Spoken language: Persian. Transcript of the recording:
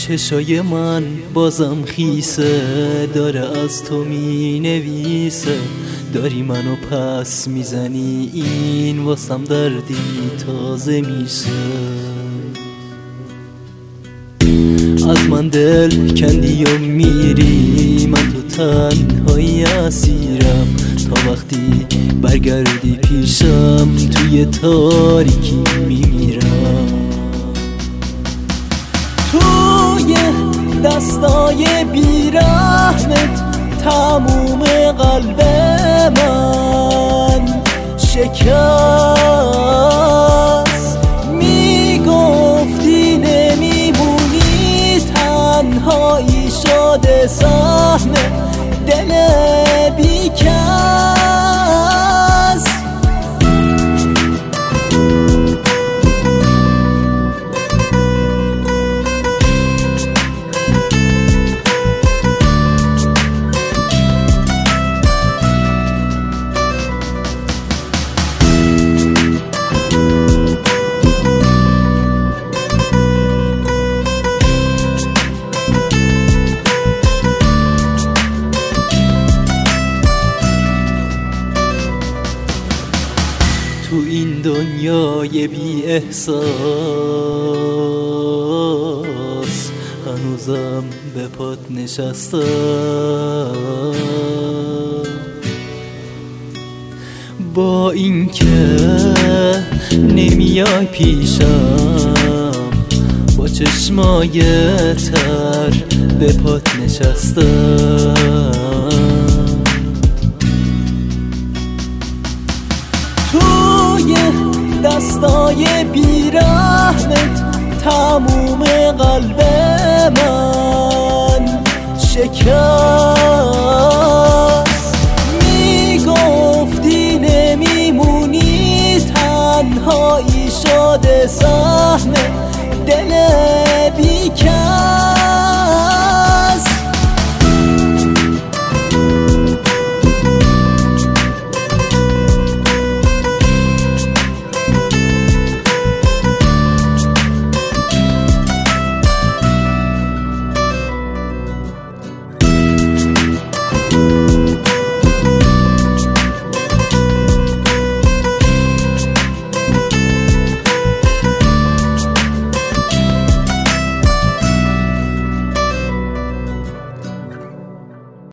چشای من بازم خیسه، داره از تو می نویسه. داری منو پس میزنی، این واسم دردی تازه میشه. از من دل کندی و میری، من تو تنهایی اسیرم. تا وقتی برگردی پیشم، توی تاریکی میمیرم. توی دستای بیرحمت تموم قلب من شکست. میگفتی نمیمونی، تنهایی شده سهم دل بیکس. تو این دنیای بی احساس هنوزم به پات نشستم. با اینکه نمیای پیشم، با چشمای تر به پات نشستم. دستای بیرحمت تموم قلب من شکست.